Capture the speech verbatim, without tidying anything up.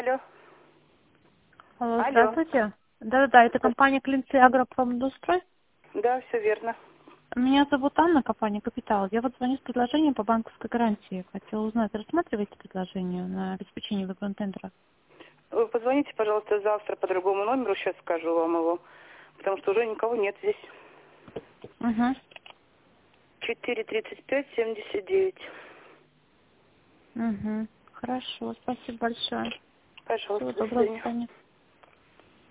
Алло. Алло, Алло. здравствуйте. Да-да-да, это компания Клинцы Агропромдустрой. Да, все верно. Меня зовут Анна, компания Капитал. Я вот звоню с предложением по банковской гарантии. Хотела узнать, рассматриваете предложение на обеспечение выгрунтендера? Вы позвоните, пожалуйста, завтра по другому номеру, сейчас скажу вам его, потому что уже никого нет здесь. Угу. четыре тридцать пять семьдесят девять. Угу. Хорошо, спасибо большое. Всего Пожалуйста, до доброго, до свидания. свидания.